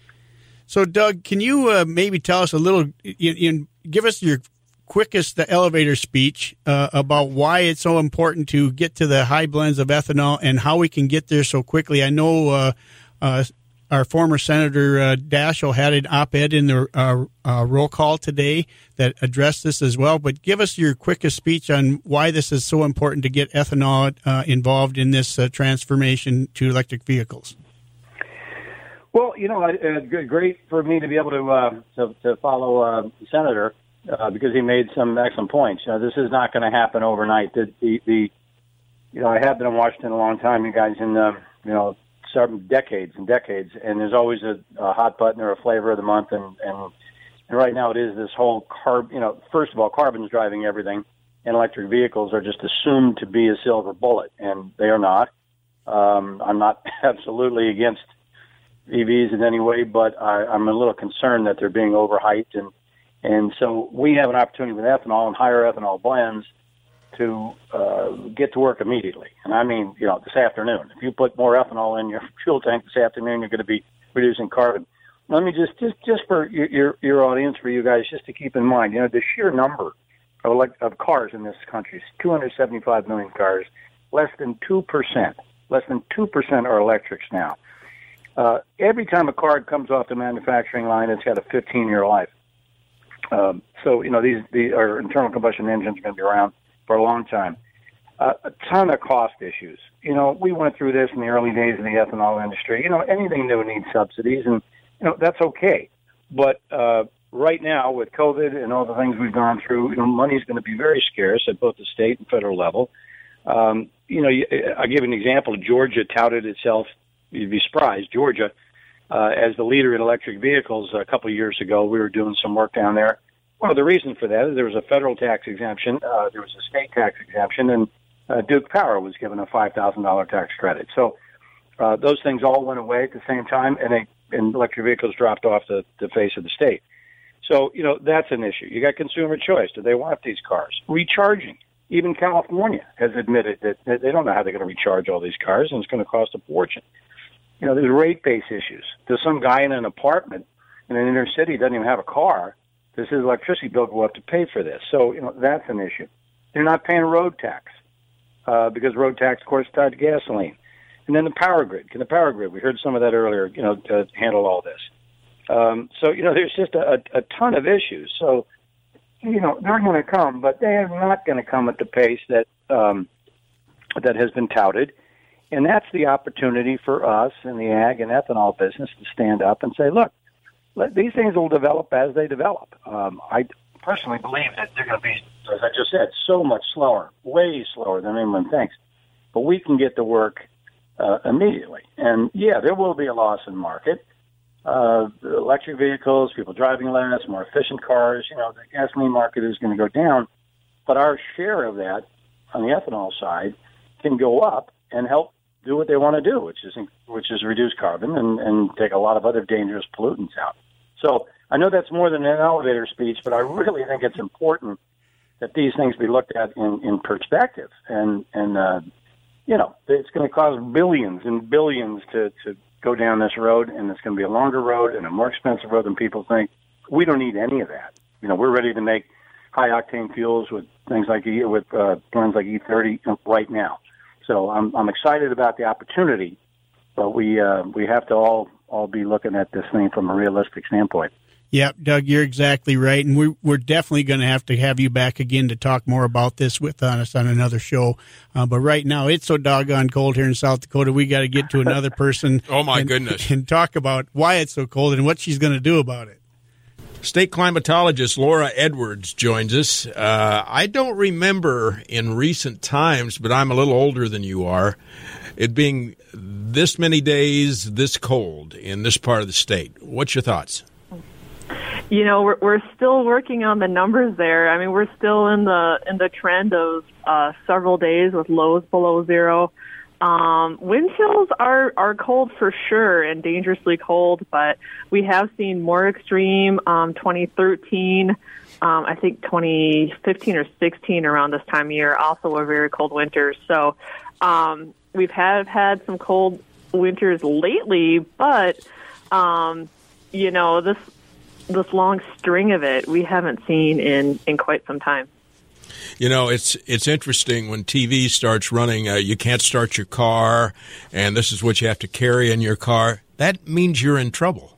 So, Doug, can you uh, maybe tell us a little, in, in, give us your quickest elevator speech uh, about why it's so important to get to the high blends of ethanol and how we can get there so quickly? I know uh, uh, our former Senator uh, Daschle had an op-ed in the uh, uh, roll call today that addressed this as well, but give us your quickest speech on why this is so important to get ethanol uh, involved in this uh, transformation to electric vehicles. Well, you know, uh, great for me to be able to uh, to, to follow uh, the senator uh, because he made some excellent points. You know, this is not going to happen overnight. The, the, the, you know, I have been in Washington a long time, you guys, in uh, you know, several decades and decades, and there's always a, a hot button or a flavor of the month, and, and and right now it is this whole carb. You know, first of all, carbon's driving everything, and electric vehicles are just assumed to be a silver bullet, and they are not. Um, I'm not absolutely against E Vs in any way, but I, I'm a little concerned that they're being overhyped, and and so we have an opportunity with ethanol and higher ethanol blends to uh, get to work immediately. And I mean, you know, this afternoon. If you put more ethanol in your fuel tank this afternoon, you're going to be reducing carbon. Let me just just just for your your, your audience, for you guys, just to keep in mind, you know, the sheer number of elect- of cars in this country is two hundred seventy-five million cars. Less than two percent, less than two percent are electrics now. Uh, every time a car comes off the manufacturing line, it's got a fifteen-year life. Um, so, you know, these, these our internal combustion engines are going to be around for a long time. Uh, a ton of cost issues. You know, we went through this in the early days of the ethanol industry. You know, anything new needs subsidies, and, you know, that's okay. But uh, right now, with COVID and all the things we've gone through, you know, money's going to be very scarce at both the state and federal level. Um, you know, I'll give you an example. Georgia touted itself, you'd be surprised, Georgia, uh, as the leader in electric vehicles a couple of years ago. We were doing some work down there. Well, the reason for that is there was a federal tax exemption, uh, there was a state tax exemption, and uh, Duke Power was given a five thousand dollars tax credit. So uh, those things all went away at the same time, and, they, and electric vehicles dropped off the, the face of the state. So, you know, that's an issue. You got consumer choice. Do they want these cars? Recharging. Even California has admitted that they don't know how they're going to recharge all these cars, and it's going to cost a fortune. You know, there's rate-based issues. There's some guy in an apartment in an inner city doesn't even have a car. Does his electricity bill go up to pay for this? So, you know, that's an issue. They're not paying road tax uh, because road tax, of course, is tied to gasoline. And then the power grid. Can the power grid, we heard some of that earlier, you know, to handle all this. Um, so, you know, there's just a, a ton of issues. So, you know, they're going to come, but they are not going to come at the pace that um, that has been touted. And that's the opportunity for us in the ag and ethanol business to stand up and say, look, let, these things will develop as they develop. Um, I personally believe that they're going to be, as I just said, so much slower, way slower than anyone thinks. But we can get to work uh, immediately. And, yeah, there will be a loss in market. Uh, electric vehicles, people driving less, more efficient cars, you know, the gasoline market is going to go down. But our share of that on the ethanol side can go up and help do what they want to do, which is which is reduce carbon and, and take a lot of other dangerous pollutants out. So I know that's more than an elevator speech, but I really think it's important that these things be looked at in, in perspective. And, and uh, you know, it's going to cost billions and billions to, to go down this road, and it's going to be a longer road and a more expensive road than people think. We don't need any of that. You know, we're ready to make high-octane fuels with things like E, with uh, blends like E thirty right now. So I'm I'm excited about the opportunity, but we uh, we have to all all be looking at this thing from a realistic standpoint. Yep, Doug, you're exactly right. And we're, we're definitely going to have to have you back again to talk more about this with us on another show. Uh, but right now, it's so doggone cold here in South Dakota, we got to get to another person. Oh, my and, goodness. And talk about why it's so cold and what she's going to do about it. State climatologist Laura Edwards joins us. Uh, I don't remember in recent times, but I'm a little older than you are, it being this many days this cold in this part of the state. What's your thoughts? You know, we're we're still working on the numbers there. I mean, we're still in the in the trend of uh, several days with lows below zero. Um, wind chills are, are cold for sure and dangerously cold, but we have seen more extreme. Um, twenty thirteen, um, I think twenty fifteen or sixteen around this time of year also were very cold winters. So um, we've had had some cold winters lately, but um, you know this. This long string of it we haven't seen in, in quite some time. You know, it's it's interesting when T V starts running, uh, you can't start your car, and this is what you have to carry in your car. That means you're in trouble.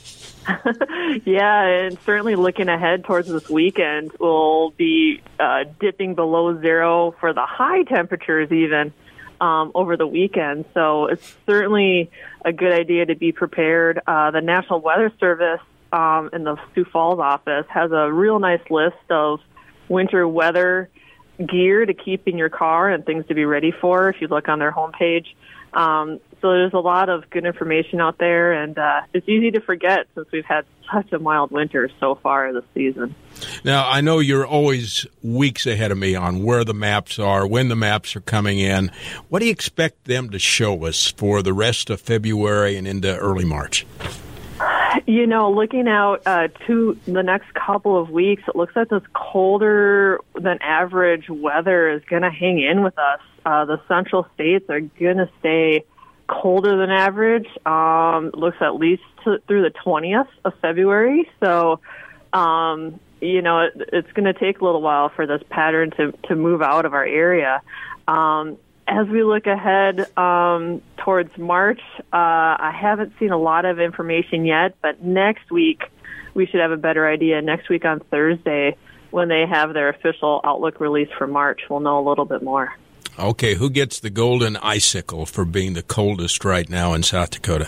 Yeah, and certainly looking ahead towards this weekend, we'll be uh, dipping below zero for the high temperatures even um, over the weekend. So it's certainly a good idea to be prepared. Uh, the National Weather Service Um, in the Sioux Falls office has a real nice list of winter weather gear to keep in your car and things to be ready for if you look on their homepage. Um, so there's a lot of good information out there, and uh, it's easy to forget since we've had such a mild winter so far this season. Now, I know you're always weeks ahead of me on where the maps are, when the maps are coming in. What do you expect them to show us for the rest of February and into early March? You know, looking out uh, to the next couple of weeks, it looks like this colder than average weather is going to hang in with us. Uh, the central states are going to stay colder than average. Um, it looks at least to, through the twentieth of February. So, um, you know, it, it's going to take a little while for this pattern to, to move out of our area. Um, As we look ahead um, towards March, uh, I haven't seen a lot of information yet, but next week we should have a better idea. Next week on Thursday, when they have their official outlook release for March, we'll know a little bit more. Okay, who gets the golden icicle for being the coldest right now in South Dakota?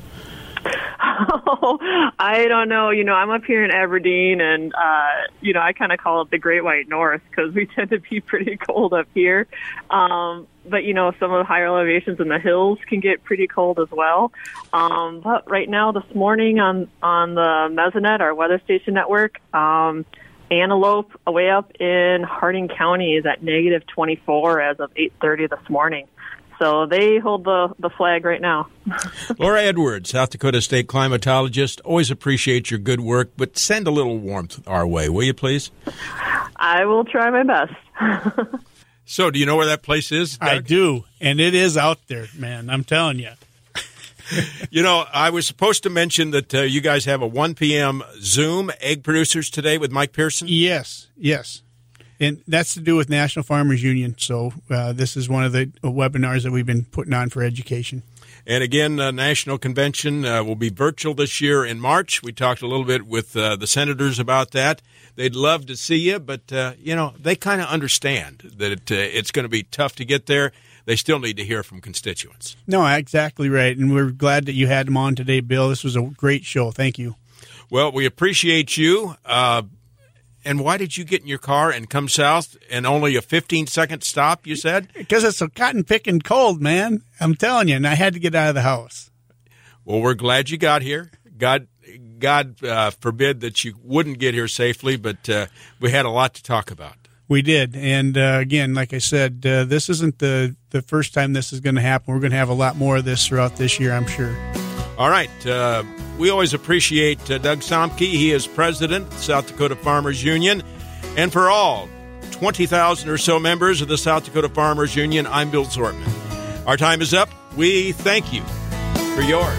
Oh, I don't know. You know, I'm up here in Aberdeen, and, uh, you know, I kind of call it the Great White North because we tend to be pretty cold up here. Um, but, you know, some of the higher elevations in the hills can get pretty cold as well. Um, but right now, this morning on, on the Mesonet, our weather station network, um, Antelope, way up in Harding County, is at negative twenty-four as of eight thirty this morning. So they hold the, the flag right now. Laura Edwards, South Dakota State climatologist. Always appreciate your good work, but send a little warmth our way, will you please? I will try my best. So do you know where that place is, Doug? I do, and it is out there, man. I'm telling you. You know, I was supposed to mention that uh, you guys have a one p.m. Zoom Egg Producers Today with Mike Pearson. Yes, yes. And that's to do with National Farmers Union. So uh, this is one of the webinars that we've been putting on for education. And again, uh, National Convention uh, will be virtual this year in March. We talked a little bit with uh, the senators about that. They'd love to see you, but, uh, you know, they kind of understand that it, uh, it's going to be tough to get there. They still need to hear from constituents. No, exactly right. And we're glad that you had them on today, Bill. This was a great show. Thank you. Well, we appreciate you. Uh, and why did you get in your car and come south and only a fifteen-second stop, you said? Because it's so cotton-picking cold, man. I'm telling you, and I had to get out of the house. Well, we're glad you got here. God God uh, forbid that you wouldn't get here safely, but uh, we had a lot to talk about. We did. And, uh, again, like I said, uh, this isn't the, the first time this is going to happen. We're going to have a lot more of this throughout this year, I'm sure. All right. Uh, we always appreciate uh, Doug Somke. He is president of the South Dakota Farmers Union. And for all twenty thousand or so members of the South Dakota Farmers Union, I'm Bill Zortman. Our time is up. We thank you for yours.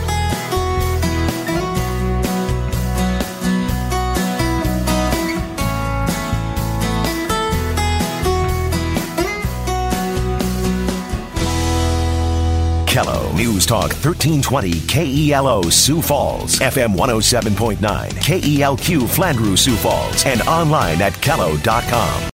Kello. News Talk thirteen twenty K E L O Sioux Falls, F M one oh seven point nine, K E L Q Flandreau Sioux Falls, and online at kello dot com.